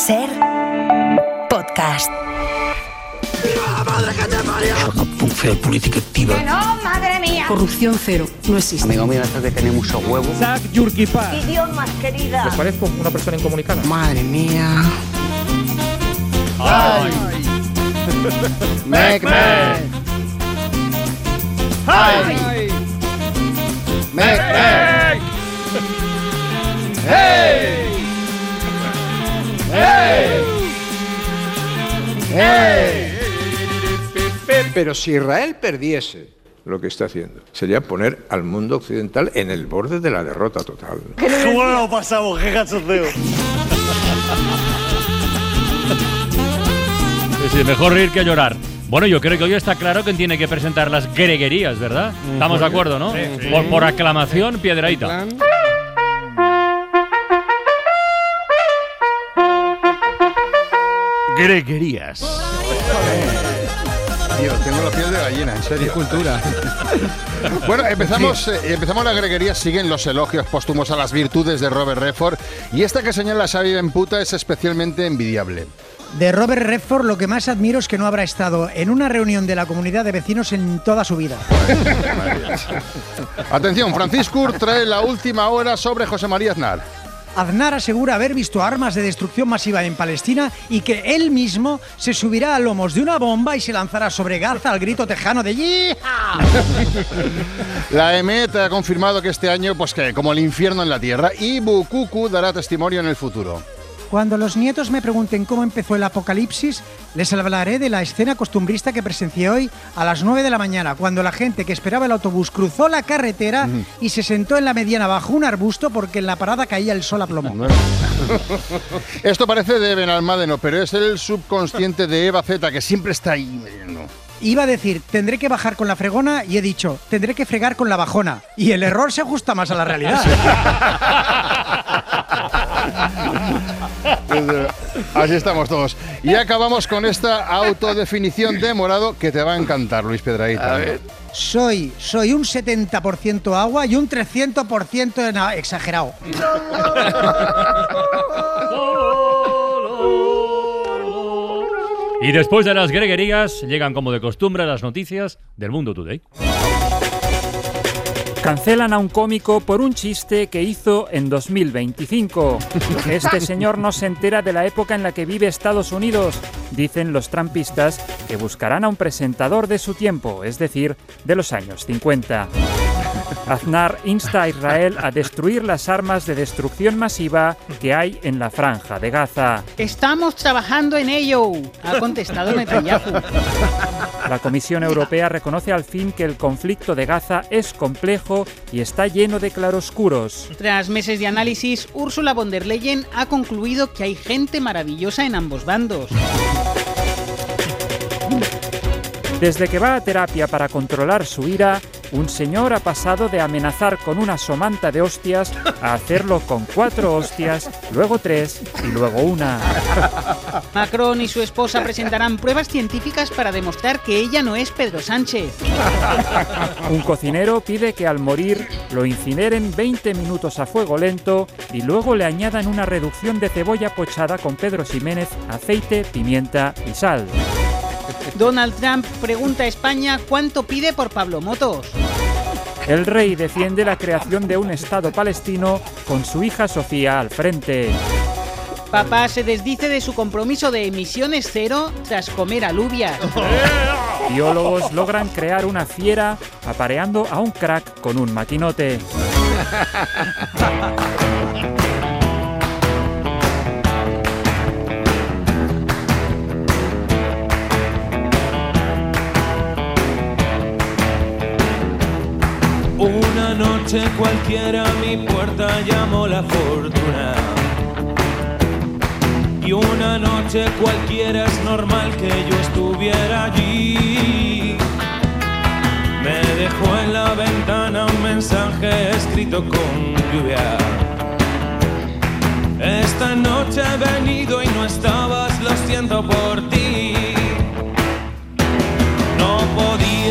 SER Podcast. ¡Viva la madre que te parió! Una política activa. ¡No, madre mía! Corrupción cero, no existe. Amigo mío, esto que tiene mucho huevo. Zach Yurkipa. Idiomas, querida. ¿Les parezco una persona incomunicada? Madre mía. ¡Ay! ¡Mec! ¡Ay! ¡Mec! ¡Hey! ¡Hey! ¡Hey! Pero si Israel perdiese, lo que está haciendo sería poner al mundo occidental en el borde de la derrota total. ¿Cómo lo pasamos? ¡Qué cachondeo! Sí, mejor reír que llorar. Bueno, yo creo que hoy está claro quién tiene que presentar las greguerías, ¿verdad? Estamos de acuerdo, ¿no? Sí. Por aclamación, Piedrahita. Greguerías. Tío, tengo la piel de gallina, en serio. Cultura. Bueno, empezamos las greguerías. Siguen los elogios póstumos a las virtudes de Robert Redford. Y esta que señala Xavi Benputa es especialmente envidiable. De Robert Redford lo que más admiro es que no habrá estado en una reunión de la comunidad de vecinos en toda su vida. Atención, Franciscur trae la última hora sobre José María Aznar. Aznar asegura haber visto armas de destrucción masiva en Palestina y que él mismo se subirá a lomos de una bomba y se lanzará sobre Gaza al grito tejano de ¡Yiha! La EMET ha confirmado que este año, pues que como el infierno en la tierra, y Bukuku dará testimonio en el futuro. Cuando los nietos me pregunten cómo empezó el apocalipsis, les hablaré de la escena costumbrista que presencié hoy a las 9 de la mañana, cuando la gente que esperaba el autobús cruzó la carretera y se sentó en la mediana bajo un arbusto porque en la parada caía el sol a plomo. Esto parece de Benalmádeno, pero es el subconsciente de Eva Z, que siempre está ahí. Iba a decir, tendré que bajar con la fregona y he dicho, tendré que fregar con la bajona. Y el error se ajusta más a la realidad. Así estamos todos. Y acabamos con esta autodefinición de Morado que te va a encantar, Luis Piedrahita. A ver. Soy un 70% agua y un 300% exagerado. Y después de las greguerías, llegan como de costumbre las noticias del Mundo Today. Cancelan a un cómico por un chiste que hizo en 2025. Este señor no se entera de la época en la que vive Estados Unidos. Dicen los trumpistas que buscarán a un presentador de su tiempo, es decir, de los años 50. Aznar insta a Israel a destruir las armas de destrucción masiva que hay en la franja de Gaza. Estamos trabajando en ello, ha contestado Netanyahu. La Comisión Europea reconoce al fin que el conflicto de Gaza es complejo y está lleno de claroscuros. Tras meses de análisis, Ursula von der Leyen ha concluido que hay gente maravillosa en ambos bandos. Desde que va a terapia para controlar su ira, un señor ha pasado de amenazar con una somanta de hostias a hacerlo con 4 hostias, luego 3 y luego 1. Macron y su esposa presentarán pruebas científicas para demostrar que ella no es Pedro Sánchez. Un cocinero pide que al morir lo incineren 20 minutos a fuego lento y luego le añadan una reducción de cebolla pochada con Pedro Ximénez, aceite, pimienta y sal. Donald Trump pregunta a España cuánto pide por Pablo Motos. El rey defiende la creación de un Estado palestino con su hija Sofía al frente. Papá se desdice de su compromiso de emisiones cero tras comer alubias. Biólogos logran crear una fiera apareando a un crack con un maquinote. Una noche cualquiera a mi puerta llamó la fortuna. Y una noche cualquiera es normal que yo estuviera allí. Me dejó en la ventana un mensaje escrito con lluvia. Esta noche he venido y no estabas, lo siento por ti. No podía. Esta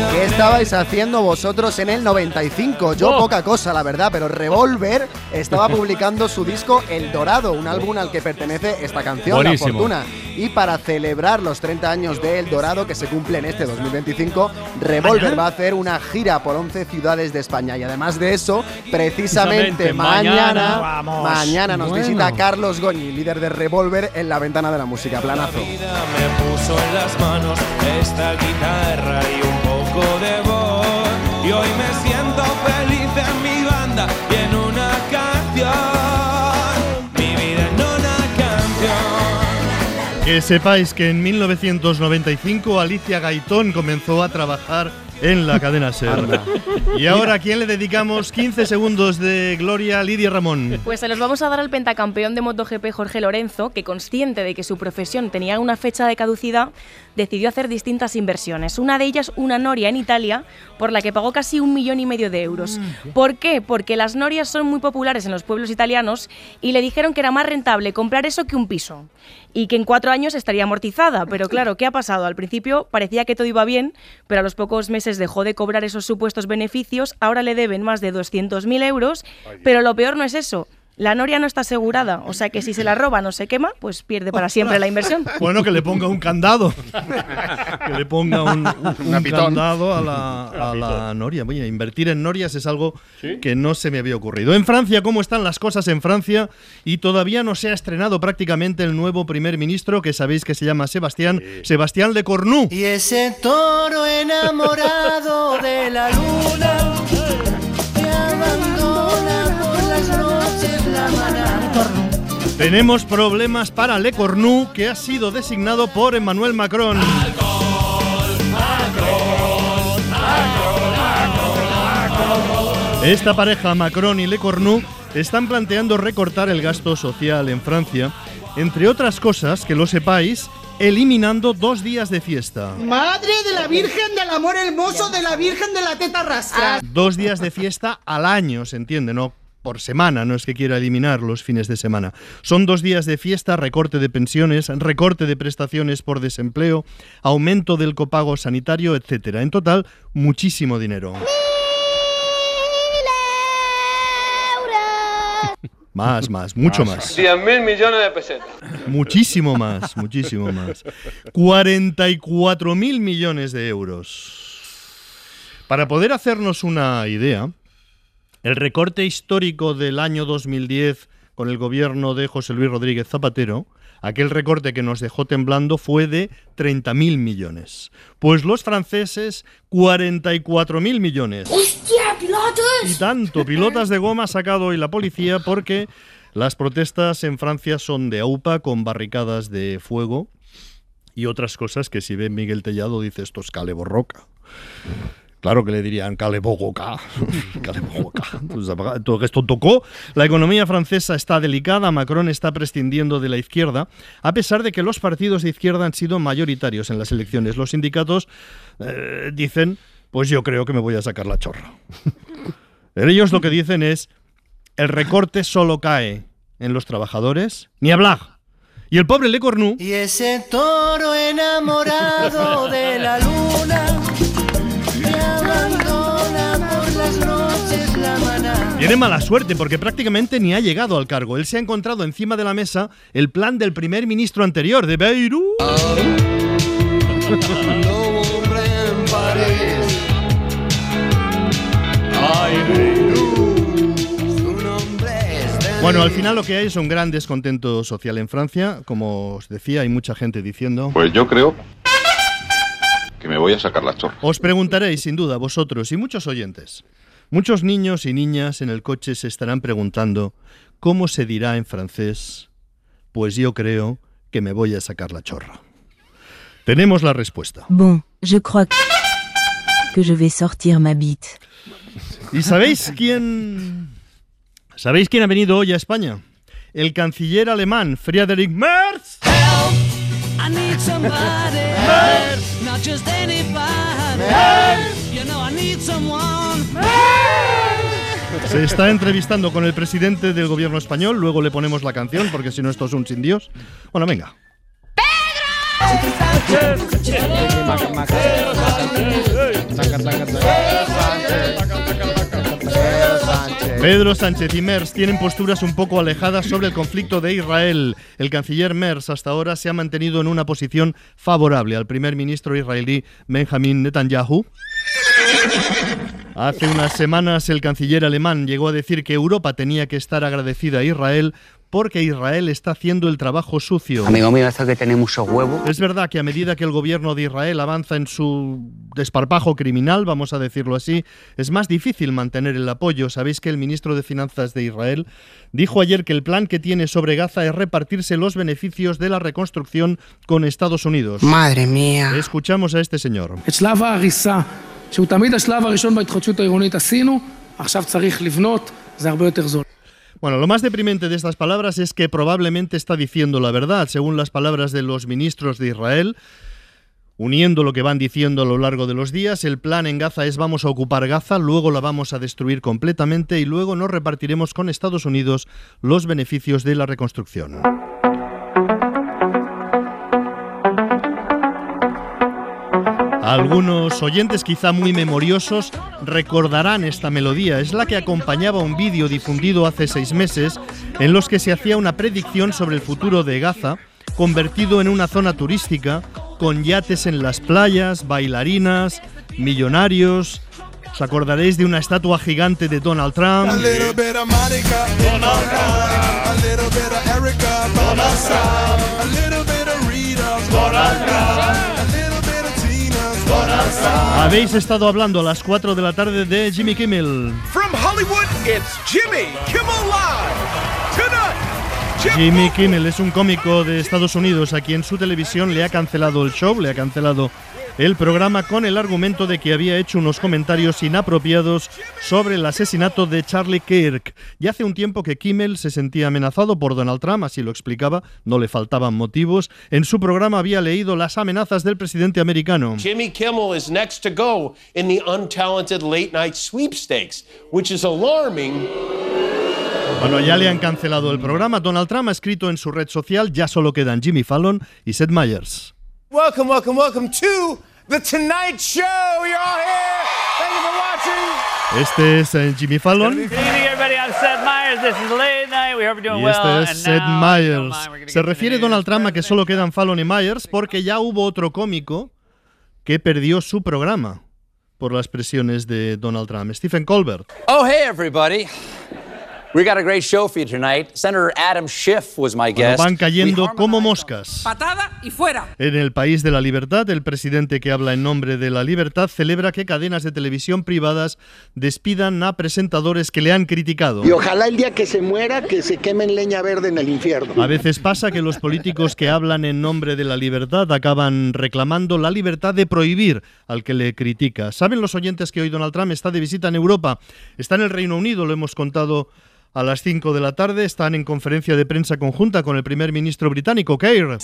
estabais haciendo vosotros en el 95? Yo poca cosa, la verdad, pero Revolver estaba publicando su disco El Dorado, un álbum al que pertenece esta canción, Buenísimo. La Fortuna. Y para celebrar los 30 años de El Dorado, que se cumplen este 2025, Revolver va a hacer una gira por 11 ciudades de España. Y además de eso, precisamente mañana nos visita Carlos Goñi, líder de Revolver, en la ventana de la música. Planazo. Me puso en las manos esta guitarra y un poco de voz, y hoy me siento feliz en mi banda y en una canción, mi vida en una canción. Que sepáis que en 1995 Alicia Gaitón comenzó a trabajar en la cadena SER. Y ahora, ¿a quién le dedicamos 15 segundos de gloria? Lidia Ramón. Pues se los vamos a dar al pentacampeón de MotoGP Jorge Lorenzo, que, consciente de que su profesión tenía una fecha de caducidad, decidió hacer distintas inversiones. Una de ellas, una noria en Italia, por la que pagó casi 1,5 millones de euros. ¿Por qué? Porque las norias son muy populares en los pueblos italianos y le dijeron que era más rentable comprar eso que un piso. Y que en 4 años estaría amortizada. Pero claro, ¿qué ha pasado? Al principio parecía que todo iba bien, pero a los pocos meses dejó de cobrar esos supuestos beneficios. Ahora le deben más de 200.000 euros, pero lo peor no es eso. La noria no está asegurada, o sea que si se la roban o se quema, pues pierde para siempre la inversión. Bueno, que le ponga un candado. Que le ponga un candado a la noria. Oye, invertir en norias es algo que no se me había ocurrido. En Francia, ¿cómo están las cosas en Francia? Y todavía no se ha estrenado prácticamente el nuevo primer ministro, que sabéis que se llama Sebastián Lecornu. Y ese toro enamorado de la luna te abandona por las noches la manada. Tenemos problemas para Lecornu, que ha sido designado por Emmanuel Macron. Esta pareja, Macron y Lecornu, están planteando recortar el gasto social en Francia, entre otras cosas, que lo sepáis, eliminando 2 días de fiesta. ¡Madre de la Virgen del Amor Hermoso, de la Virgen de la Teta Rastra! 2 días de fiesta al año, se entiende, ¿no? Por semana, no es que quiera eliminar los fines de semana. Son 2 días de fiesta, recorte de pensiones, recorte de prestaciones por desempleo, aumento del copago sanitario, etcétera. En total, muchísimo dinero. Más, mucho más. 100.000 millones de pesetas. Muchísimo más. 44.000 millones de euros. Para poder hacernos una idea, el recorte histórico del año 2010 con el gobierno de José Luis Rodríguez Zapatero, aquel recorte que nos dejó temblando, fue de 30.000 millones. Pues los franceses, 44.000 millones. ¡Hostia, pilotos! Y tanto, pilotas de goma ha sacado hoy la policía porque las protestas en Francia son de AUPA, con barricadas de fuego y otras cosas que si ve Miguel Tellado dice esto es cale borroca. Claro que le dirían cale bogoca. Todo esto tocó. La economía francesa está delicada. Macron está prescindiendo de la izquierda, a pesar de que los partidos de izquierda han sido mayoritarios en las elecciones. Los sindicatos dicen, pues yo creo que me voy a sacar la chorra. Ellos lo que dicen es, el recorte solo cae en los trabajadores, ni hablar. Y el pobre Lecornu... Y ese toro enamorado de la luna te abandona por las noches la manada. Tiene mala suerte porque prácticamente ni ha llegado al cargo. Él se ha encontrado encima de la mesa el plan del primer ministro anterior, de Beirut. Bueno, al final lo que hay es un gran descontento social en Francia. Como os decía, hay mucha gente diciendo... Pues yo creo que me voy a sacar la chorra. Os preguntaréis, sin duda, vosotros y muchos oyentes. Muchos niños y niñas en el coche se estarán preguntando ¿cómo se dirá en francés? Pues yo creo que me voy a sacar la chorra. Tenemos la respuesta. Bon, je crois que je vais sortir ma bite. ¿Y sabéis quién ha venido hoy a España? El canciller alemán, Friedrich Merz. Help, I need somebody. Merz, not just anybody. Merz, you know I need someone. Se está entrevistando con el presidente del gobierno español. Luego le ponemos la canción, porque si no esto es un sin Dios. Bueno, venga. ¡Pedro! Pedro Sánchez y Merz tienen posturas un poco alejadas sobre el conflicto de Israel. El canciller Merz hasta ahora se ha mantenido en una posición favorable al primer ministro israelí Benjamin Netanyahu. Hace unas semanas el canciller alemán llegó a decir que Europa tenía que estar agradecida a Israel porque Israel está haciendo el trabajo sucio. Amigo mío, esto que tiene mucho huevo. Es verdad que a medida que el gobierno de Israel avanza en su desparpajo criminal, vamos a decirlo así, es más difícil mantener el apoyo. Sabéis que el ministro de Finanzas de Israel dijo ayer que el plan que tiene sobre Gaza es repartirse los beneficios de la reconstrucción con Estados Unidos. Madre mía. Escuchamos a este señor. שהוא תמיד השלב הראשון בהתחדשות העירונית עשינו, עכשיו צריך לבנות, זה הרבה יותר זול. Bueno, lo más deprimente de estas palabras es que probablemente está diciendo la verdad, según las palabras de los ministros de Israel. Uniendo lo que van diciendo a lo largo de los días, el plan en Gaza es vamos a ocupar Gaza, luego la vamos a destruir completamente y luego nos repartiremos con Estados Unidos los beneficios de la reconstrucción. Algunos oyentes quizá muy memoriosos recordarán esta melodía. Es la que acompañaba un vídeo difundido hace 6 meses en los que se hacía una predicción sobre el futuro de Gaza, convertido en una zona turística, con yates en las playas, bailarinas, millonarios. Os acordaréis de una estatua gigante de Donald Trump. Habéis estado hablando a las 4 de la tarde de Jimmy Kimmel. From Hollywood, it's Jimmy Kimmel Live. Tonight, Jimmy Kimmel es un cómico de Estados Unidos a quien su televisión le ha cancelado el show, le ha cancelado el programa con el argumento de que había hecho unos comentarios inapropiados sobre el asesinato de Charlie Kirk. Ya hace un tiempo que Kimmel se sentía amenazado por Donald Trump, así lo explicaba, no le faltaban motivos. En su programa había leído las amenazas del presidente americano. Jimmy Kimmel is next to go in the untalented late night sweepstakes, which is alarming. Bueno, ya le han cancelado el programa. Donald Trump ha escrito en su red social, ya solo quedan Jimmy Fallon y Seth Meyers. welcome, welcome, welcome to The Tonight Show. You're all here. Thank you for watching. Este es Jimmy Fallon. Good evening, everybody. I'm Seth Meyers. This is Late Night. We hope you're doing Y este well. es And Seth now, Meyers. Se refiere Donald Trump a que solo quedan Fallon y Meyers porque ya hubo otro cómico que perdió su programa por las presiones de Donald Trump, Stephen Colbert. Oh, hey, everybody. We got a great show for you tonight. Senator Adam Schiff was my guest. Van cayendo como moscas. Patada y fuera. En el país de la libertad, el presidente que habla en nombre de la libertad celebra que cadenas de televisión privadas despidan a presentadores que le han criticado. Y ojalá el día que se muera, que se quemen leña verde en el infierno. A veces pasa que los políticos que hablan en nombre de la libertad acaban reclamando la libertad de prohibir al que le critica. ¿Saben los oyentes que hoy Donald Trump está de visita en Europa? Está en el Reino Unido, lo hemos contado a las 5 de la tarde. Están en conferencia de prensa conjunta con el primer ministro británico, Keir.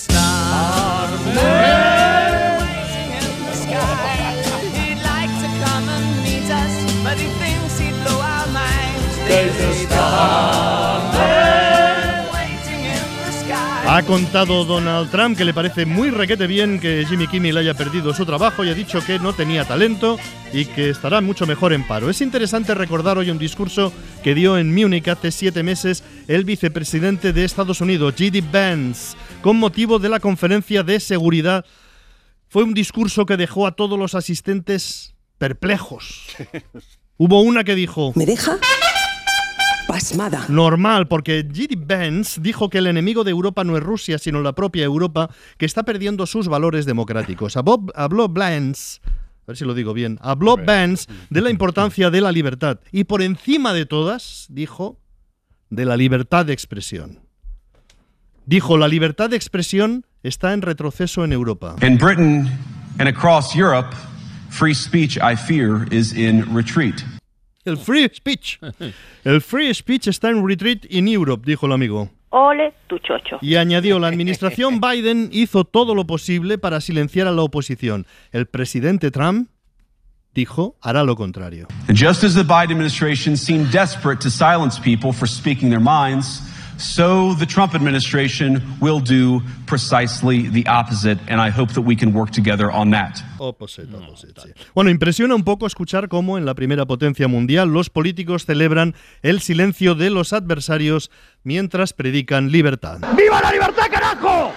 Ha contado Donald Trump que le parece muy requete bien que Jimmy Kimmel haya perdido su trabajo y ha dicho que no tenía talento y que estará mucho mejor en paro. Es interesante recordar hoy un discurso que dio en Múnich hace 7 meses el vicepresidente de Estados Unidos, J.D. Vance, con motivo de la conferencia de seguridad. Fue un discurso que dejó a todos los asistentes perplejos. Hubo una que dijo: ¿me deja? Pasmada. Normal, porque J.D. Vance dijo que el enemigo de Europa no es Rusia, sino la propia Europa, que está perdiendo sus valores democráticos. Habló Vance, a ver si lo digo bien, habló Vance de la importancia de la libertad y por encima de todas, dijo, de la libertad de expresión. Dijo, la libertad de expresión está en retroceso en Europa. In Britain and across Europe, free speech, I fear, is in retreat. El free speech. El free speech está en retreat in Europe, dijo el amigo. Ole tu chocho. Y añadió, la administración Biden hizo todo lo posible para silenciar a la oposición. El presidente Trump dijo, hará lo contrario. And just as the Biden administration seemed desperate to silence people for speaking their minds, So the Trump administration will do precisely the opposite, and I hope that we can work together on that. Opposite, sí. Bueno, impresiona un poco escuchar cómo en la primera potencia mundial los políticos celebran el silencio de los adversarios mientras predican libertad. ¡Viva la libertad, carajo!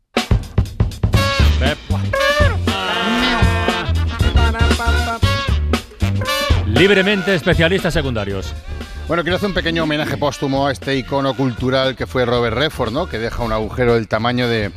Libremente especialistas secundarios. Bueno, quiero hacer un pequeño homenaje póstumo a este icono cultural que fue Robert Redford, ¿no? Que deja un agujero del tamaño de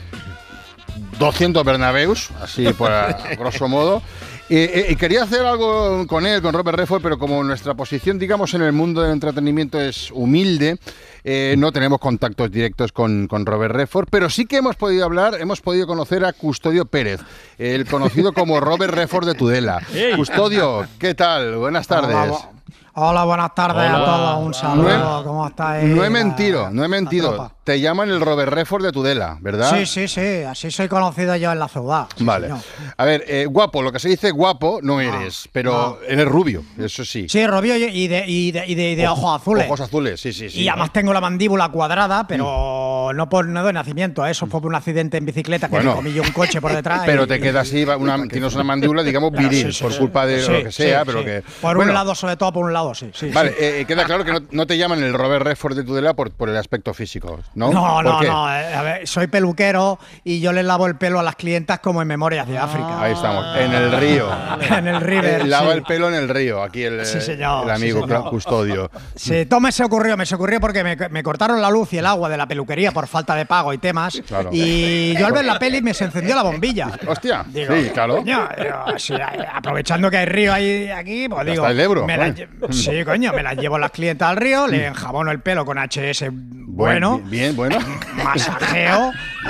200 Bernabéus, así por a grosso modo. Y quería hacer algo con él, con Robert Redford, pero como nuestra posición, digamos, en el mundo del entretenimiento es humilde, no tenemos contactos directos con Robert Redford, pero sí que hemos podido conocer a Custodio Pérez, el conocido como Robert Redford de Tudela. Hey. Custodio, ¿qué tal? Buenas tardes. Hola, buenas tardes a todos, un saludo, ¿cómo estáis? No he mentido. Te llaman el Robert Redford de Tudela, ¿verdad? Sí, así soy conocido yo en la ciudad. Sí, vale. señor. A ver, guapo, lo que se dice guapo no eres, pero eres rubio, eso sí. Sí, rubio y de ojos azules. Ojos azules, sí. Y además tengo la mandíbula cuadrada, pero no de nacimiento, eso fue por un accidente en bicicleta que me comí yo un coche por detrás. Pero te queda así, tienes una mandíbula, digamos, viril, por culpa de lo que sea, pero que... Por un lado, sobre todo por un lado, sí. Vale, queda claro que no te llaman el Robert Redford de Tudela por el aspecto físico, ¿no? No. A ver, soy peluquero y yo les lavo el pelo a las clientas como en Memorias de África. Ahí estamos, en el río. En el River. Lava el pelo en el río, aquí el amigo Custodio. Sí, todo me se ocurrió porque me cortaron la luz y el agua de la peluquería por falta de pago y temas. Claro. Y yo al ver la peli me se encendió la bombilla. Hostia, digo, sí, claro. Coño, aprovechando que hay río aquí, pues digo. Hasta el Ebro. Sí, coño, me las llevo las clientas al río, le enjabono el pelo con HS bueno. Bien, bueno. Masajeo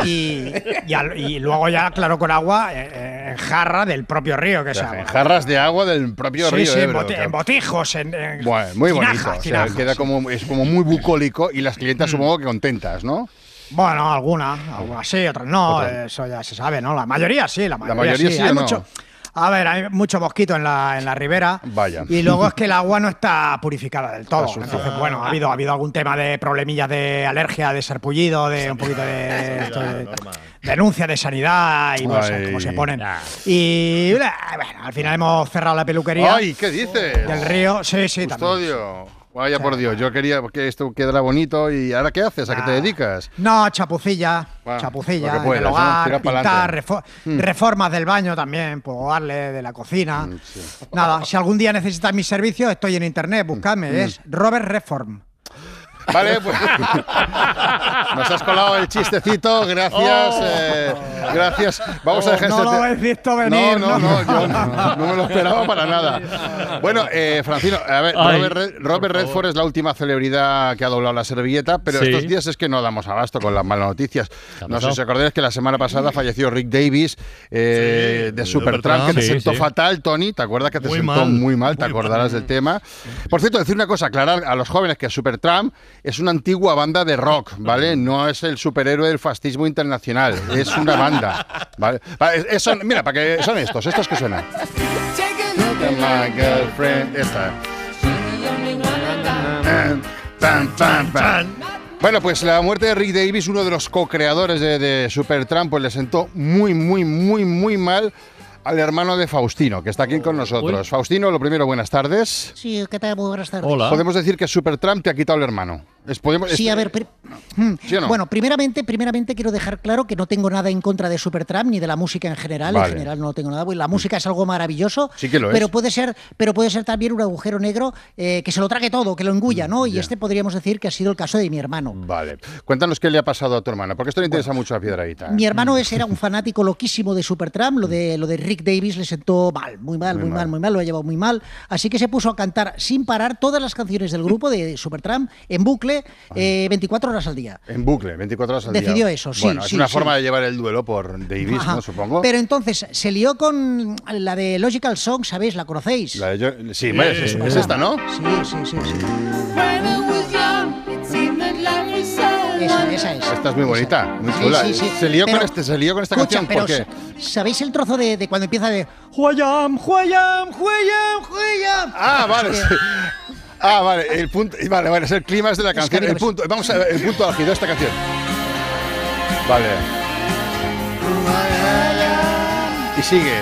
y luego ya, claro, con agua en jarra del propio río. En jarras de agua del propio río. Sí, Ebro, en botijos. Bueno, muy bonito. Tinajas, queda es como muy bucólico y las clientas supongo que contentas, ¿no? Bueno, algunas sí, otras no. Eso ya se sabe, ¿no? La mayoría sí, la mayoría sí. Hay mucho. A ver, hay mucho mosquito en la ribera. Vaya. Y luego es que el agua no está purificada del todo. Entonces, bueno, ha habido algún tema de problemillas de alergia, de sarpullido, de un poquito de denuncia de sanidad y no sé cómo se ponen. Y bueno, al final hemos cerrado la peluquería. ¡Ay, qué dices! Del río, sí, Custodio. También. Vaya por Dios, yo quería que esto quedara bonito. ¿Y ahora qué haces? ¿A qué te dedicas? No, chapucilla en el hogar, pintar, reformas del baño también, puedo darle de la cocina. Sí. Nada, si algún día necesitas mis servicios, estoy en internet, buscadme, es Robert Redford. Vale, pues nos has colado el chistecito, gracias. Gracias. Vamos a dejar no lo habéis visto venir. No, yo no me lo esperaba para nada. Bueno, Francino, a ver, Robert Redford es la última celebridad que ha doblado la servilleta, pero estos días es que no damos abasto con las malas noticias. No sé si os acordáis que la semana pasada falleció Rick Davis de Supertramp, que te sentó fatal, Tony. ¿Te acuerdas que te sentó muy mal? ¿Te acordarás del tema? Por cierto, decir una cosa, aclarar a los jóvenes que Supertramp es una antigua banda de rock, ¿vale? No es el superhéroe del fascismo internacional, es una banda, ¿vale? Mira, para que son estos que suenan. My girlfriend, esta. Bueno, pues la muerte de Rick Davis, uno de los co-creadores de Supertramp, pues le sentó muy mal al hermano de Faustino, que está aquí con nosotros. Faustino, lo primero, buenas tardes. Sí, ¿qué tal? Muy buenas tardes. Hola. Podemos decir que Supertramp te ha quitado el hermano. Sí, a ver, ¿sí o no? Bueno, primeramente quiero dejar claro que no tengo nada en contra de Supertramp ni de la música en general. Vale. En general no tengo nada, porque la música es algo maravilloso. Sí que lo pero puede ser también un agujero negro que se lo trague todo, que lo engulla, ¿no? Y podríamos decir que ha sido el caso de mi hermano. Vale. Cuéntanos qué le ha pasado a tu hermano, porque esto le interesa mucho a Piedradita. Mi hermano era un fanático loquísimo de Supertramp. Lo de Rick Davis le sentó muy mal, lo ha llevado muy mal. Así que se puso a cantar sin parar todas las canciones del grupo de Supertramp en bucle. 24 horas al día. En bucle, 24 horas al día. Decidió eso, sí. Bueno, es una forma de llevar el duelo por Davis, ¿no? Supongo. Pero entonces se lió con la de Logical Song, ¿sabéis? ¿La conocéis? Sí, es esta, ¿no? Sí. Esa es. Esta es muy bonita, muy chula. Sí. Se lió con esta canción, ¿por qué? ¿Sabéis el trozo de cuando empieza de Ah, vale. Ah, vale, el punto. Vale, es el clímax de la canción. El punto, vamos a ver, el punto álgido de esta canción. Vale. Y sigue.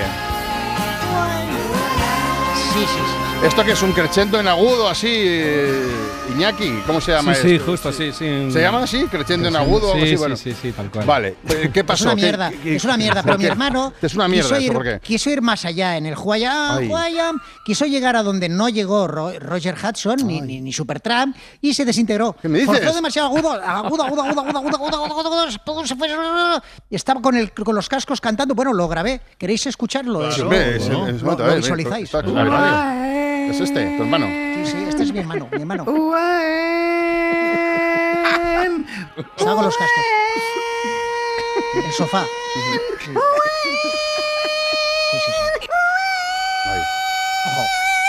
Sí. ¿Esto que es un crescendo en agudo así, Iñaki? ¿Cómo se llama esto? Sí, justo así, sí. ¿Se llama así? ¿Crescendo en agudo o algo así? Bueno. Sí, tal cual. Vale, ¿qué pasó? Es una mierda, es una mierda, pero mi hermano es una mierda, ¿por qué? Quiso ir más allá en el Huayam, quiso llegar a donde no llegó Roger Hudson ni Supertramp y se desintegró. ¿Qué me dices? Forzó demasiado agudo, y estaba con los cascos cantando. Bueno, lo grabé. ¿Queréis escucharlo? Lo visualizáis. ¿Es este, tu hermano? Sí, este es mi hermano. Salgo los cascos. El sofá. Sí. Ojo.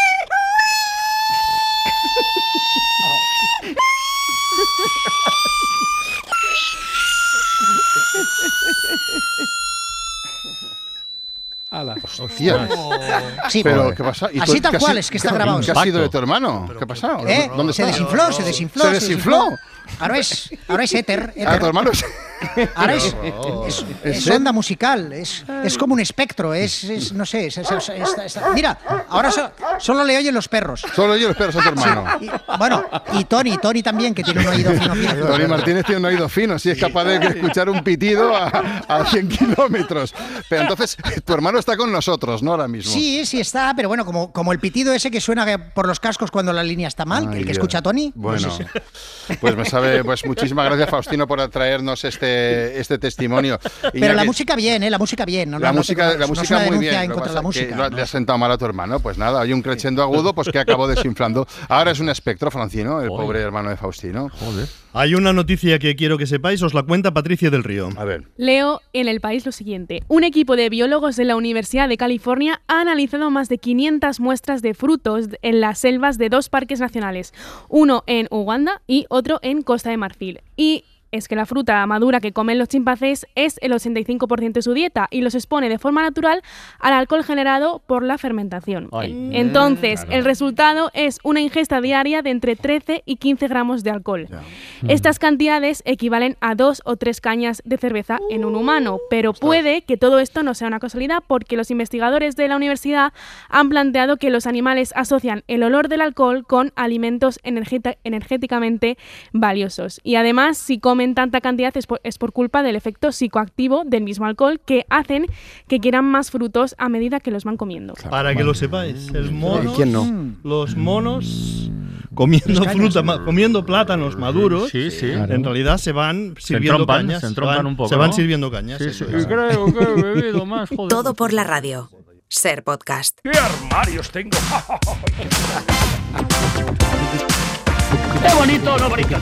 Hostia. Sí, pero ¿qué pasa? Así tal cual, es que está grabado. ¿Qué ha sido de tu hermano? ¿Qué ha pasado? ¿Dónde se está? desinfló. ¿Se desinfló? Ahora es éter. ¿A tu hermano? Ahora es onda musical, es como un espectro, no sé. Mira, ahora solo le oyen los perros. Solo oyen los perros a tu hermano. Sí, y Tony también, que tiene un oído fino. Tony Martínez tiene un oído fino, sí, es capaz de escuchar un pitido a 100 kilómetros. Pero entonces, tu hermano está con nosotros, ¿no? Ahora mismo. Sí está, pero bueno, como el pitido ese que suena por los cascos cuando la línea está mal, el que escucha a Tony. Bueno, pues me sabe, muchísimas gracias, Faustino, por traernos este testimonio. Pero la música bien, la música bien. La música muy bien. En contra de la música. Le has sentado mal a tu hermano. Pues nada, hay un crescendo agudo pues que acabó desinflando. Ahora es un espectro, Francino, el pobre hermano de Faustino. Joder. Hay una noticia que quiero que sepáis, os la cuenta Patricia del Río. A ver. Leo en El País lo siguiente. Un equipo de biólogos de la Universidad de California ha analizado más de 500 muestras de frutos en las selvas de 2 parques nacionales, uno en Uganda y otro en Costa de Marfil. Y es que la fruta madura que comen los chimpancés es el 85% de su dieta y los expone de forma natural al alcohol generado por la fermentación. Entonces, el resultado es una ingesta diaria de entre 13 y 15 gramos de alcohol. Estas cantidades equivalen a 2 o 3 cañas de cerveza en un humano, pero puede que todo esto no sea una casualidad porque los investigadores de la universidad han planteado que los animales asocian el olor del alcohol con alimentos energéticamente valiosos. Y además, si comen tanta cantidad es por culpa del efecto psicoactivo del mismo alcohol que hacen que quieran más frutos a medida que los van comiendo. Para que lo sepáis, ¿quién no? Los monos comiendo fruta, comiendo plátanos maduros, en realidad se van sirviendo cañas. Se entroncan un poco, se van sirviendo cañas. Sí. Y creo que he bebido más, joder. Todo por la radio. Ser podcast. ¿Qué armarios tengo? ¡Qué bonito, no bonito!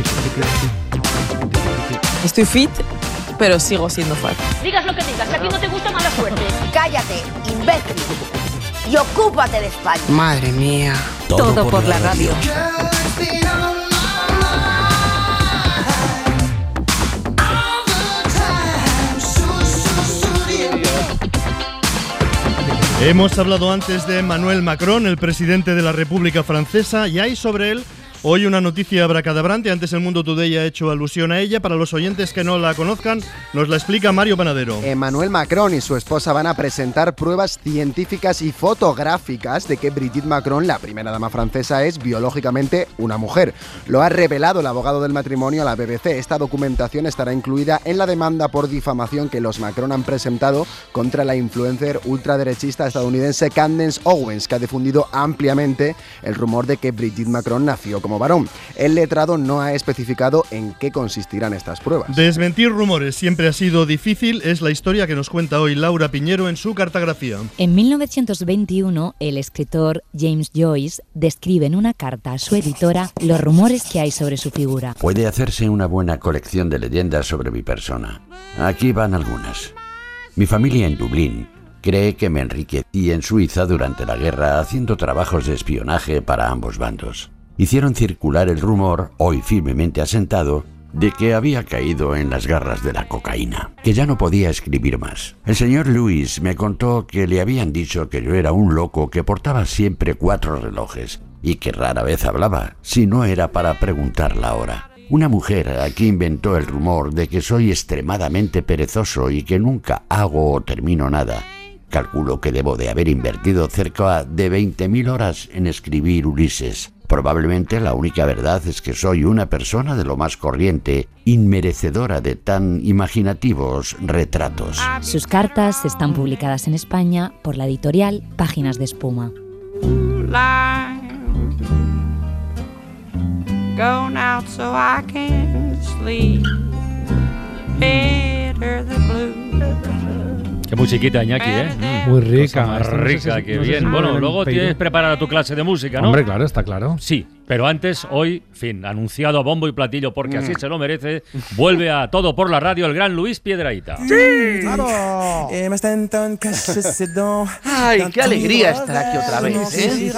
Estoy fit, pero sigo siendo fat. Digas lo que digas, que a ti no te gusta mala suerte. Cállate, imbécil. Y ocúpate de España. Madre mía. Todo por la radio. Hemos hablado antes de Emmanuel Macron, el presidente de la República Francesa, y hay sobre él hoy una noticia abracadabrante. Antes el Mundo Today ha hecho alusión a ella. Para los oyentes que no la conozcan, nos la explica Mario Panadero. Emmanuel Macron y su esposa van a presentar pruebas científicas y fotográficas de que Brigitte Macron, la primera dama francesa, es biológicamente una mujer. Lo ha revelado el abogado del matrimonio a la BBC. Esta documentación estará incluida en la demanda por difamación que los Macron han presentado contra la influencer ultraderechista estadounidense Candace Owens, que ha difundido ampliamente el rumor de que Brigitte Macron nació como varón. El letrado no ha especificado en qué consistirán estas pruebas. Desmentir rumores siempre ha sido difícil, es la historia que nos cuenta hoy Laura Piñero en su cartografía. En 1921, el escritor James Joyce describe en una carta a su editora los rumores que hay sobre su figura. Puede hacerse una buena colección de leyendas sobre mi persona. Aquí van algunas. Mi familia en Dublín cree que me enriquecí en Suiza durante la guerra haciendo trabajos de espionaje para ambos bandos. Hicieron circular el rumor, hoy firmemente asentado, de que había caído en las garras de la cocaína, que ya no podía escribir más. El señor Lewis me contó que le habían dicho que yo era un loco que portaba siempre 4 relojes, y que rara vez hablaba, si no era para preguntar la hora. Una mujer aquí inventó el rumor de que soy extremadamente perezoso y que nunca hago o termino nada. Calculo que debo de haber invertido cerca de 20.000 horas en escribir Ulises. Probablemente la única verdad es que soy una persona de lo más corriente, inmerecedora de tan imaginativos retratos. Sus cartas están publicadas en España por la editorial Páginas de Espuma. Gone out so I can sleep better the blue. Qué musiquita, Iñaki, ¿eh? Muy rica. Más rica, qué bien. Bueno, luego tienes preparada tu clase de música, ¿no? Hombre, claro, está claro. Sí, pero antes, hoy, en fin, anunciado a bombo y platillo, porque así se lo merece, vuelve a Todo por la Radio el gran Luis Piedrahita. ¡Sí! ¡Claro! ¡Ay, qué alegría estar aquí otra vez, ¿eh?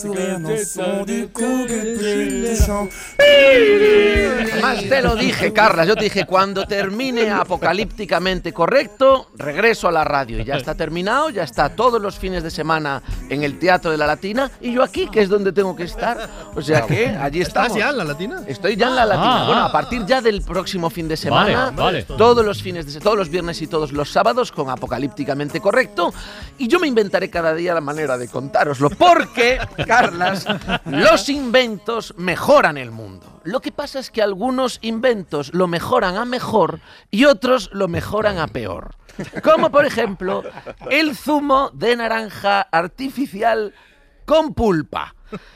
Más te lo dije, Carlas, yo te dije, cuando termine Apocalípticamente Correcto, regreso a la radio. Y ya está terminado, ya está todos los fines de semana en el Teatro de la Latina, y yo aquí, que es donde tengo que estar. O sea que allí estamos. ¿Estás ya en la Latina? Estoy ya en la Latina. Bueno, a partir ya del próximo fin de semana, todos los todos los viernes y todos los sábados con Apocalípticamente Correcto, y yo me inventaré cada día la manera de contároslo, porque, Carlas, los inventos mejoran el mundo. Lo que pasa es que algunos inventos lo mejoran a mejor y otros lo mejoran a peor. Como por ejemplo, el zumo de naranja artificial con pulpa.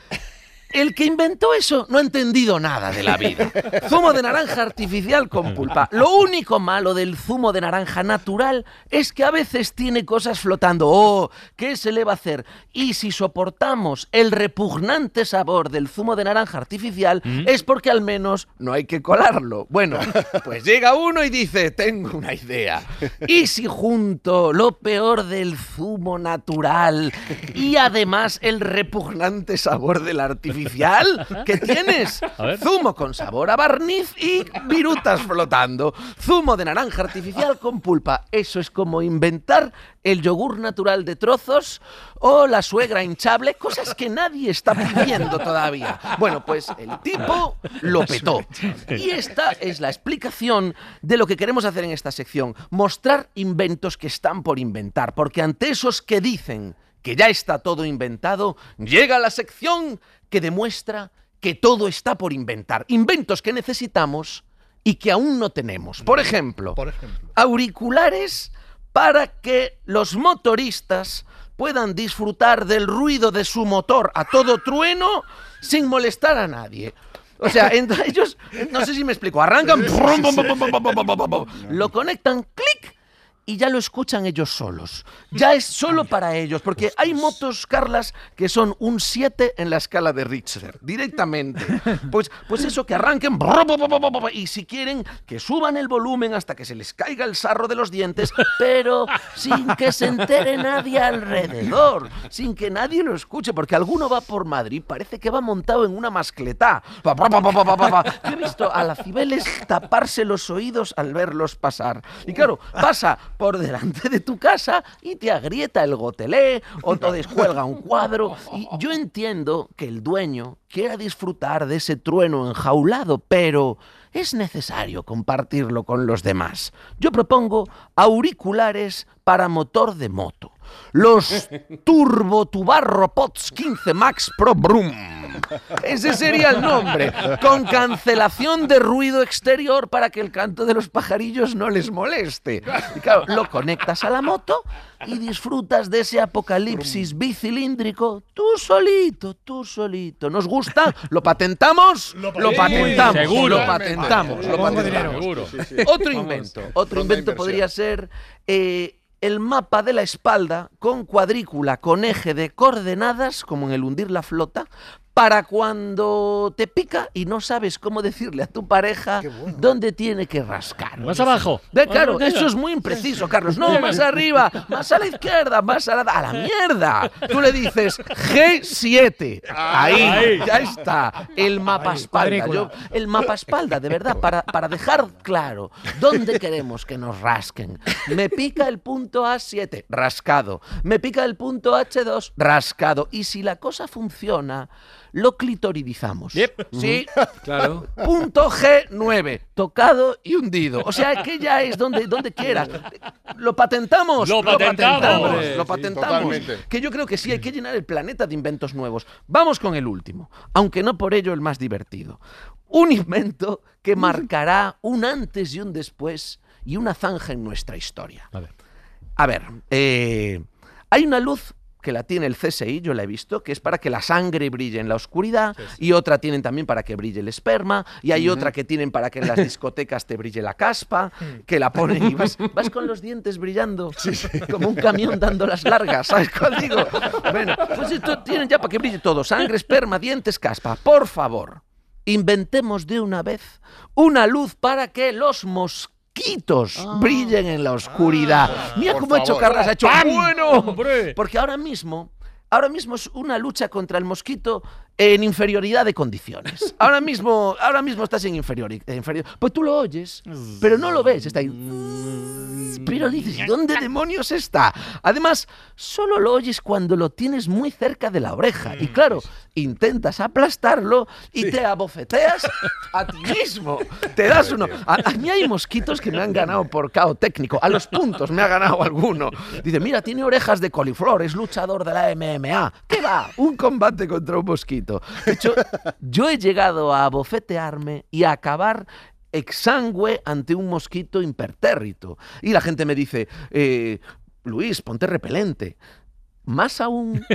El que inventó eso no ha entendido nada de la vida. Zumo de naranja artificial con pulpa. Lo único malo del zumo de naranja natural es que a veces tiene cosas flotando. ¡Oh! ¿Qué se le va a hacer? Y si soportamos el repugnante sabor del zumo de naranja artificial, es porque al menos no hay que colarlo. Bueno, pues llega uno y dice, tengo una idea. ¿Y si junto lo peor del zumo natural y además el repugnante sabor del artificial? ¿Qué tienes? Zumo con sabor a barniz y virutas flotando. Zumo de naranja artificial con pulpa. Eso es como inventar el yogur natural de trozos o la suegra hinchable, cosas que nadie está pidiendo todavía. Bueno, pues el tipo lo petó. Y esta es la explicación de lo que queremos hacer en esta sección. Mostrar inventos que están por inventar. Porque ante esos que dicen que ya está todo inventado, llega la sección que demuestra que todo está por inventar. Inventos que necesitamos y que aún no tenemos. Por ejemplo, auriculares para que los motoristas puedan disfrutar del ruido de su motor a todo trueno sin molestar a nadie. O sea, entre ellos, no sé si me explico, arrancan, lo conectan, clic, y ya lo escuchan ellos solos. Ya es solo para ellos, porque hay motos, Carlas, que son un 7 en la escala de Richter, directamente. Pues eso, que arranquen, y si quieren, que suban el volumen hasta que se les caiga el sarro de los dientes, pero sin que se entere nadie alrededor, sin que nadie lo escuche, porque alguno va por Madrid, parece que va montado en una mascletá. Yo he visto a la Cibeles taparse los oídos al verlos pasar. Y claro, pasa por delante de tu casa y te agrieta el gotelé o te descuelga un cuadro. Y yo entiendo que el dueño quiera disfrutar de ese trueno enjaulado, pero es necesario compartirlo con los demás. Yo propongo auriculares para motor de moto. Los Turbo Tubarro Pods 15 Max Pro Brum. Ese sería el nombre, con cancelación de ruido exterior para que el canto de los pajarillos no les moleste. Y claro, lo conectas a la moto y disfrutas de ese apocalipsis bicilíndrico tú solito, tú solito. ¿Nos gusta? ¿Lo patentamos? Lo patentamos. Seguro. Lo patentamos. Lo patentamos. Seguro. Otro invento podría ser el mapa de la espalda con cuadrícula, con eje de coordenadas, como en el hundir la flota, para cuando te pica y no sabes cómo decirle a tu pareja dónde tiene que rascar. Más abajo. Claro, eso es muy impreciso, Carlos. No, más arriba, más a la izquierda, más a la mierda. Tú le dices G7. Ahí, ya está. El mapa espalda. El mapa espalda, de verdad, para dejar claro dónde queremos que nos rasquen. Me pica el punto A7, rascado. Me pica el punto H2, rascado. Y si la cosa funciona, lo clitoridizamos. Sí, claro. Punto G9, tocado y hundido. O sea, que ya es donde quieras. Lo patentamos. Lo patentamos. Que yo creo que sí, hay que llenar el planeta de inventos nuevos. Vamos con el último, aunque no por ello el más divertido. Un invento que marcará un antes y un después y una zanja en nuestra historia. A ver, hay una luz que la tiene el CSI, yo la he visto, que es para que la sangre brille en la oscuridad, y otra tienen también para que brille el esperma, y hay otra que tienen para que en las discotecas te brille la caspa, que la ponen y vas con los dientes brillando, como un camión dando las largas, ¿sabes cuál digo? Bueno, pues esto tienen ya para que brille todo, sangre, esperma, dientes, caspa. Por favor, inventemos de una vez una luz para que los mosquitos brillen en la oscuridad. Mira cómo ha hecho Carlas, ha hecho bueno. Porque ahora mismo es una lucha contra el mosquito en inferioridad de condiciones. Ahora mismo estás en inferioridad. Pues tú lo oyes, pero no lo ves. Está ahí. Pero dices, ¿dónde demonios está? Además, solo lo oyes cuando lo tienes muy cerca de la oreja. Y claro, intentas aplastarlo y te abofeteas a ti mismo. Te das uno. A mí hay mosquitos que me han ganado por KO técnico. A los puntos me ha ganado alguno. Dice, mira, tiene orejas de coliflor, es luchador de la MMA. ¿Qué va? Un combate contra un mosquito. De hecho, yo he llegado a abofetearme y a acabar exangüe ante un mosquito impertérrito. Y la gente me dice, Luis, ponte repelente. Más aún.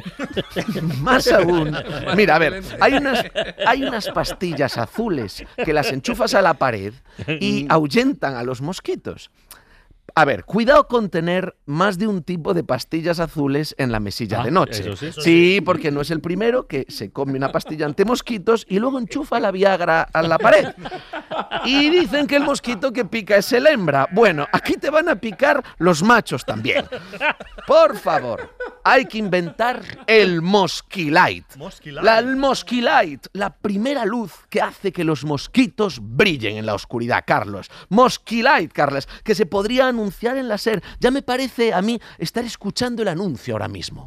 Mira, a ver, hay unas pastillas azules que las enchufas a la pared y ahuyentan a los mosquitos. A ver, cuidado con tener más de un tipo de pastillas azules en la mesilla de noche. Eso sí, porque no es el primero que se come una pastilla ante mosquitos y luego enchufa la Viagra a la pared. Y dicen que el mosquito que pica es el hembra. Bueno, aquí te van a picar los machos también. Por favor, hay que inventar el Mosquilight. El Mosquilight, la primera luz que hace que los mosquitos brillen en la oscuridad, Carlos. Mosquilight, Carlos, que se podría anunciar en la SER. Ya me parece a mí estar escuchando el anuncio ahora mismo.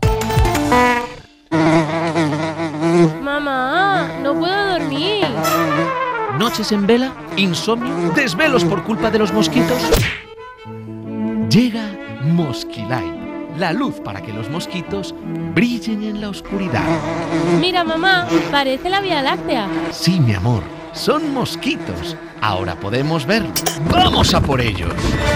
Mamá, no puedo dormir. ¿Noches en vela? ¿Insomnio? ¿Desvelos por culpa de los mosquitos? Llega Mosquilight, la luz para que los mosquitos brillen en la oscuridad. Mira, mamá, parece la Vía Láctea. Sí, mi amor, son mosquitos. Ahora podemos verlos. ¡Vamos a por ellos!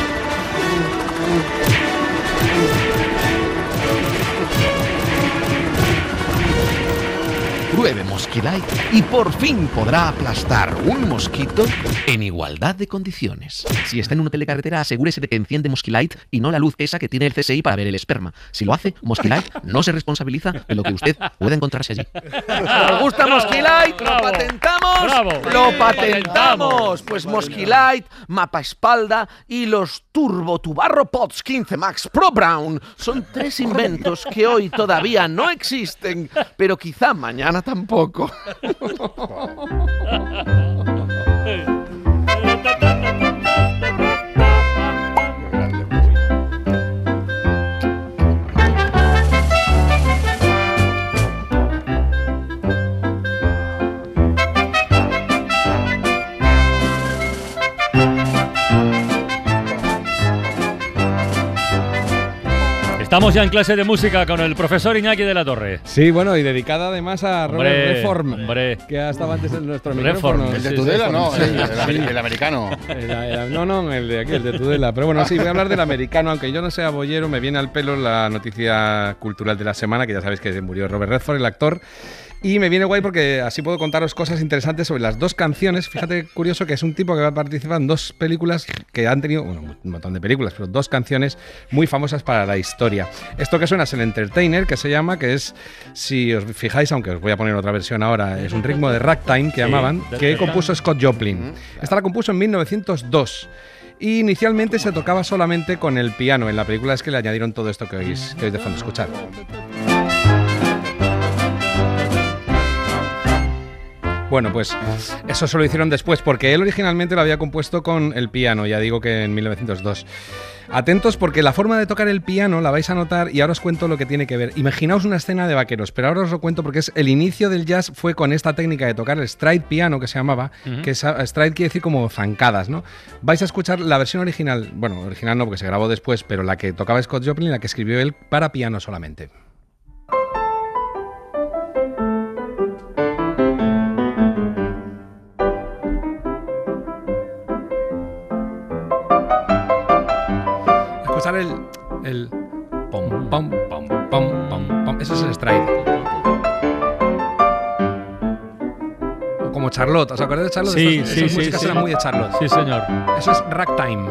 Pruebe Mosquilight y por fin podrá aplastar un mosquito en igualdad de condiciones. Si está en un hotel de carretera, asegúrese de que enciende Mosquilight y no la luz esa que tiene el CSI para ver el esperma. Si lo hace, Mosquilight no se responsabiliza de lo que usted pueda encontrarse allí. ¿Nos gusta Mosquilight? ¿Lo patentamos? ¡Bravo! ¡Lo patentamos! Pues Mosquilight, Mapa Espalda y los Turbo Tubarro Pods 15 Max Pro Brown son 3 inventos que hoy todavía no existen, pero quizá mañana tampoco. Estamos ya en clase de música con el profesor Iñaki de la Torre. Sí, bueno, y dedicada además a Robert Redford, que ha estado antes en nuestro micrófono. El de Tudela, ¿no? El americano. No, el de aquí, el de Tudela. Pero bueno, sí, voy a hablar del americano, aunque yo no sea boyero, me viene al pelo la noticia cultural de la semana, que ya sabéis que murió Robert Redford, el actor. Y me viene guay porque así puedo contaros cosas interesantes sobre las 2 canciones. Fíjate, curioso que es un tipo que va a participar en 2 películas que han tenido, bueno, un montón de películas, pero 2 canciones muy famosas para la historia. Esto que suena es el Entertainer, que se llama, que es, si os fijáis, aunque os voy a poner otra versión ahora, es un ritmo de ragtime que llamaban, que compuso Scott Joplin. Esta la compuso en 1902. Y inicialmente se tocaba solamente con el piano. En la película es que le añadieron todo esto que oís de fondo. Escuchad. Bueno, Bueno, pues eso se lo hicieron después, porque él originalmente lo había compuesto con el piano, ya digo que en 1902. Atentos porque la forma de tocar el piano la vais a notar y ahora os cuento lo que tiene que ver. Imaginaos una escena de vaqueros, pero ahora os lo cuento porque es el inicio del jazz fue con esta técnica de tocar el stride piano que se llamaba, que stride quiere decir como zancadas, ¿no? Vais a escuchar la versión original, bueno, original no porque se grabó después, pero la que tocaba Scott Joplin, la que escribió él para piano solamente. El pom pom pom pom pom pom, ese es el stride. O como Charlotte, ¿os acordáis de Charlotte? Sí, esas músicas eran muy de Charlotte. Sí, señor. Eso es ragtime.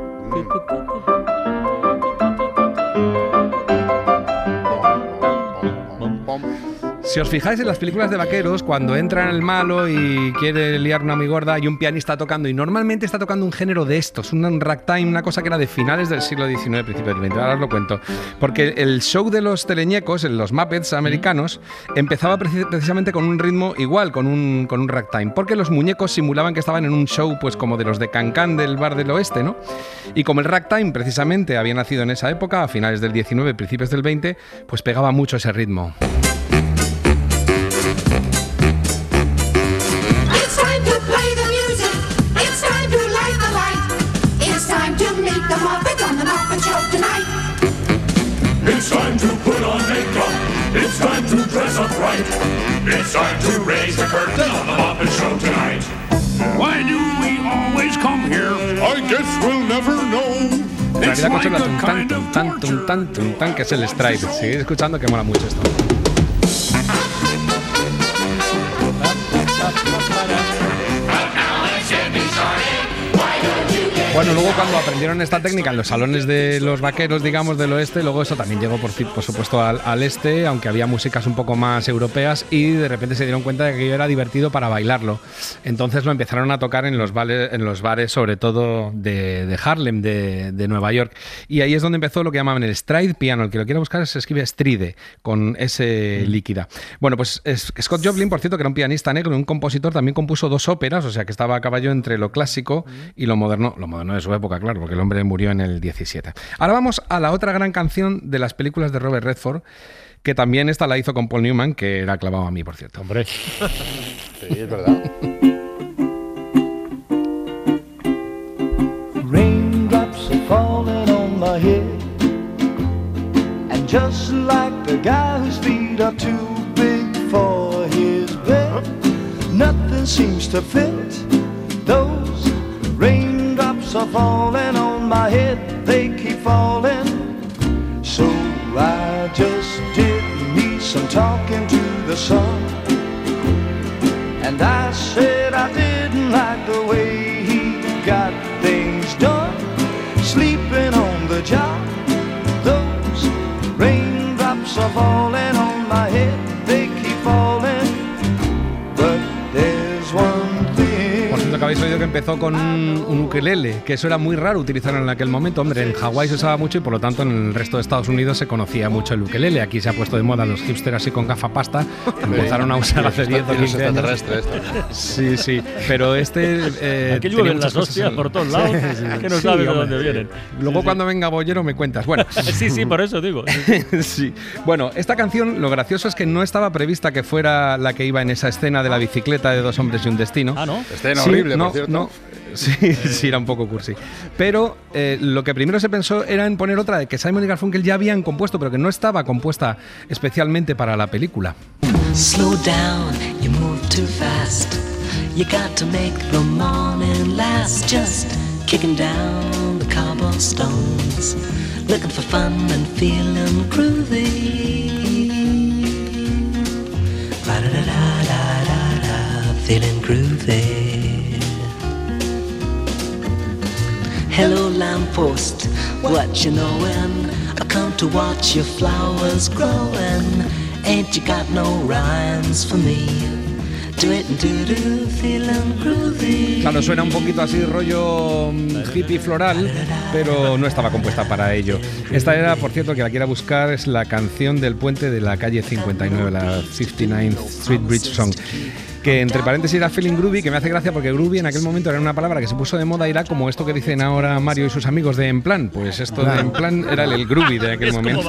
Si os fijáis en las películas de vaqueros, cuando entra el malo y quiere liar una muy gorda, hay un pianista tocando, y normalmente está tocando un género de estos, un ragtime, una cosa que era de finales del siglo XIX, principios del XX. Ahora os lo cuento. Porque el show de los teleñecos, los Muppets americanos, empezaba precisamente con un ritmo igual, con un ragtime, porque los muñecos simulaban que estaban en un show pues como de los de Cancán del bar del oeste, ¿no? Y como el ragtime precisamente había nacido en esa época, a finales del XIX, principios del XX, pues pegaba mucho ese ritmo. It's time to put on makeup. It's time to dress up right. It's time to raise the curtain on the Muppet Show tonight. Why do we always come here? I guess we'll never know. It's like a kind of que es el stride. Seguid escuchando que mola mucho esto. Bueno, luego cuando aprendieron esta técnica en los salones de los vaqueros, digamos, del oeste, luego eso también llegó, por supuesto, al este, aunque había músicas un poco más europeas, y de repente se dieron cuenta de que aquello era divertido para bailarlo. Entonces lo empezaron a tocar en los bares, sobre todo de Harlem, de Nueva York. Y ahí es donde empezó lo que llamaban el stride piano. El que lo quiera buscar se escribe stride, con S líquida. Bueno, pues Scott Joplin, por cierto, que era un pianista negro y un compositor, también compuso 2 óperas, o sea que estaba a caballo entre lo clásico y lo moderno de su época, claro, porque el hombre murió en el 17. Ahora vamos a la otra gran canción de las películas de Robert Redford, que también esta la hizo con Paul Newman, que era clavado a mí, por cierto. Hombre. Sí, es verdad. Raindrops are falling on my head, and just like the guy whose feet are too big for his bed, nothing seems to fit. Those raindrops are falling on my head, they keep falling. So I just did me some talking to the sun, and I said I didn't like the way he got things done, sleeping on the job. Those raindrops are falling on my head, they keep falling. But there's one thing. Por cierto, que habéis oído que empezó con un ukelele, que eso era muy raro utilizarlo en aquel momento. Hombre, en Hawái se usaba mucho y por lo tanto en el resto de Estados Unidos se conocía mucho el ukelele. Aquí se ha puesto de moda los hipsters así con gafapasta, empezaron a usar hace 10 o 15 años. Sí, sí, pero aquí llueven las hostias por todos lados, que no sabes de dónde vienen. Luego cuando venga Bollero me cuentas. Bueno, sí, por eso digo. Sí. Bueno, esta canción, lo gracioso es que no estaba prevista que fuera la que iba en esa escena de la bicicleta de 2 hombres y un destino. Ah, ¿no? Escena horrible, por cierto. No. Sí, era un poco cursi. Pero lo que primero se pensó era en poner otra de que Simon y Garfunkel ya habían compuesto, pero que no estaba compuesta especialmente para la película. Slow down, you move too fast. You got to make the morning last. Just kicking down the cobblestones, looking for fun and feeling groovy. Ra-da-da-da-da-da, feeling groovy. Hello lamppost, what you knowin'? I come to watch your flowers growin'. Ain't you got no rhymes for me? Do it and do feeling groovy. Claro, suena un poquito así rollo hippie floral, pero no estaba compuesta para ello. Esta era, por cierto, que la quiera buscar, es la canción del puente de la calle 59, la 59th Street Bridge Song. que entre paréntesis era feeling groovy, que me hace gracia porque groovy en aquel momento era una palabra que se puso de moda, era como esto que dicen ahora Mario y sus amigos de en plan, pues esto de en plan era el groovy de aquel momento.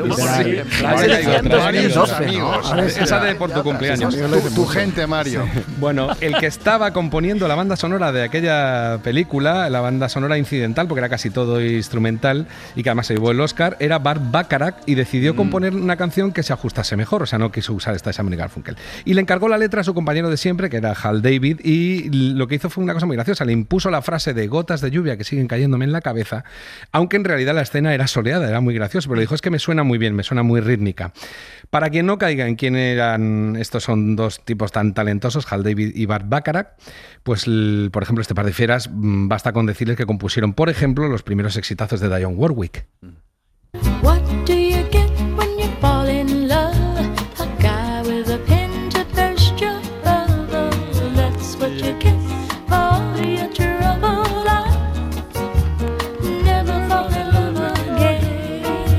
Esa de por tu cumpleaños. Tu gente, Mario. Bueno, el que estaba componiendo la banda sonora de aquella película, la banda sonora incidental, porque era casi todo instrumental y que además se llevó el Oscar, era Burt Bacharach y decidió componer una canción que se ajustase mejor, o sea, no quiso usar esta de Simon y Garfunkel. Y le encargó la letra a su compañero de siempre, que era Hal David, y lo que hizo fue una cosa muy graciosa, le impuso la frase de gotas de lluvia que siguen cayéndome en la cabeza, aunque en realidad la escena era soleada, era muy gracioso, pero le dijo, es que me suena muy bien, me suena muy rítmica. Para quien no caiga en quién eran, estos son dos tipos tan talentosos, Hal David y Burt Bacharach, pues por ejemplo este par de fieras, basta con decirles que compusieron, por ejemplo, los primeros exitazos de Dionne Warwick. What do you get when you fall in love? A guy with a pin to burst your bubble. That's what you get for your trouble. I never fall in love again.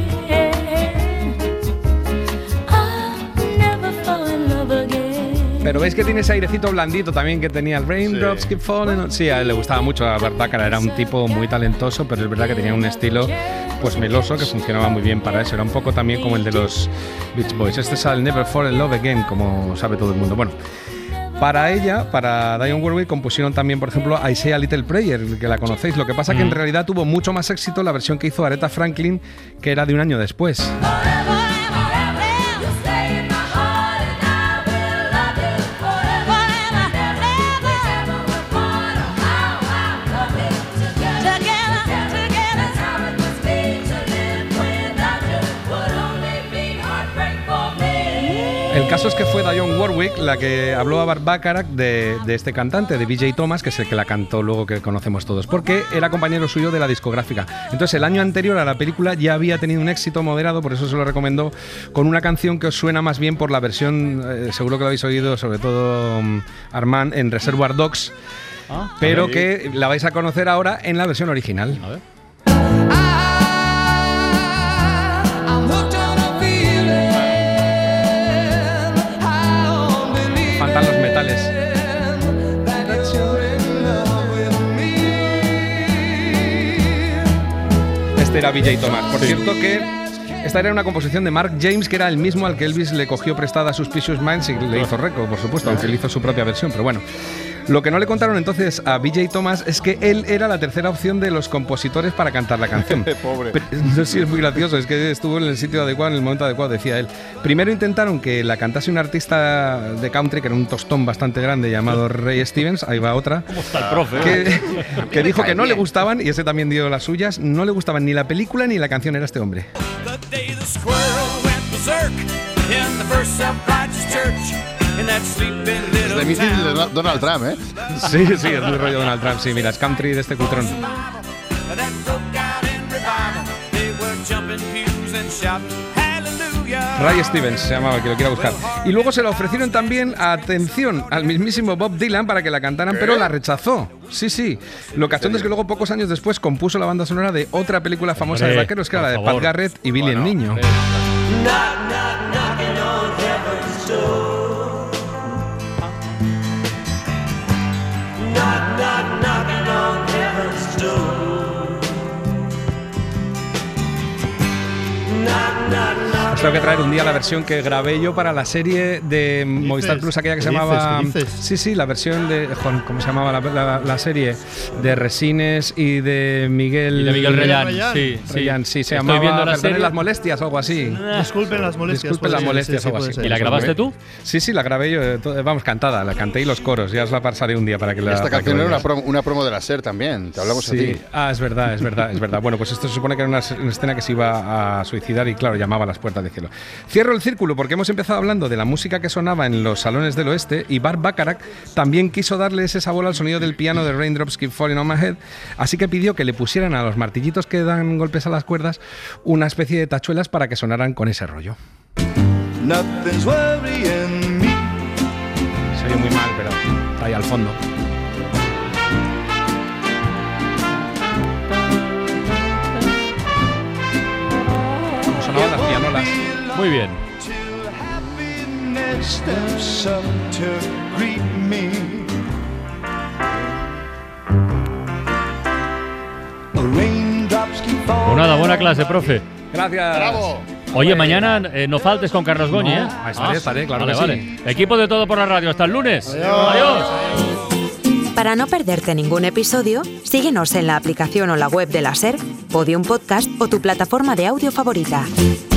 I never fall in love again. Pero veis que tiene ese airecito blandito también que tenía el Raindrops Keep Falling. Sí, a él le gustaba mucho a Burt Bacharach, era un tipo muy talentoso, pero es verdad que tenía un estilo pues meloso que funcionaba muy bien para eso. Era un poco también como el de los Beach Boys. Este es el Never Fall in Love Again, como sabe todo el mundo. Bueno, para ella, para Dionne Warwick, compusieron también, por ejemplo, I Say a Little Prayer, que la conocéis. Lo que pasa que en realidad tuvo mucho más éxito la versión que hizo Aretha Franklin, que era de un año después. El caso es que fue Dionne Warwick la que habló a Burt Bacharach de este cantante, de B.J. Thomas, que es el que la cantó luego, que conocemos todos, porque era compañero suyo de la discográfica. Entonces, el año anterior a la película ya había tenido un éxito moderado, por eso se lo recomendó, con una canción que os suena más bien por la versión, seguro que lo habéis oído, sobre todo Armand, en Reservoir Dogs, pero que la vais a conocer ahora en la versión original. A ver. Faltan los metales. Este era B.J. Thomas. Por cierto que esta era una composición de Mark James, que era el mismo al que Elvis le cogió prestada Suspicious Minds y le hizo récord, por supuesto, aunque él hizo su propia versión, pero bueno. Lo que no le contaron entonces a B.J. Thomas es que él era la tercera opción de los compositores para cantar la canción. Pobre. No sé si es muy gracioso, es que estuvo en el sitio adecuado, en el momento adecuado, decía él. Primero intentaron que la cantase un artista de country, que era un tostón bastante grande, llamado Ray Stevens, ahí va otra, ¿cómo está el profe? Que dijo que no le gustaban, y ese también dio las suyas, no le gustaban ni la película ni la canción, era este hombre. Es difícil de Donald Trump, ¿eh? Sí, es muy rollo Donald Trump, sí, mira, es country de este cutrón. Ray Stevens se llamaba, que lo quiera buscar. Y luego se la ofrecieron también, atención, al mismísimo Bob Dylan para que la cantaran, pero la rechazó. Sí. Lo cachondo es que luego, pocos años después, compuso la banda sonora de otra película famosa de vaqueros, que era la de Pat Garrett y Billy el Niño. Os tengo que traer un día la versión que grabé yo para la serie de Movistar Plus, aquella que se llamaba... Sí, la versión de... ¿Cómo se llamaba la serie? De Resines y de Miguel... Y de Miguel Reyán. Sí, se llamaba viendo la serie. las molestias o algo así. Disculpen las molestias. Disculpen las molestias o algo así. ¿Y la grabaste tú? Sí, la grabé yo. Vamos, cantada. La canté y los coros. Ya os la pasaré un día para que la... Esta canción era una promo de la SER también. Te hablamos a ti. Es verdad. Bueno, pues esto se supone que era una escena que se iba a suicidar y claro, llamaba a las puertas del cielo. Cierro el círculo porque hemos empezado hablando de la música que sonaba en los salones del oeste y Burt Bacharach también quiso darle ese sabor al sonido del piano de Raindrops Keep Falling on My Head, así que pidió que le pusieran a los martillitos que dan golpes a las cuerdas una especie de tachuelas para que sonaran con ese rollo. Se oye muy mal, pero está ahí al fondo. Como sonaban las pianolas. Muy bien. steps up to greet me. Raindrops keep falling. Pues nada, buena clase, profe. Gracias. ¡Bravo! Oye, mañana no faltes con Carlos Goñi, ¿eh? Estaré, claro vale, que vale. sí. Equipo de Todo por la Radio, hasta el lunes. Adiós. Para no perderte ningún episodio, síguenos en la aplicación o la web de la SER, Podium Podcast o tu plataforma de audio favorita.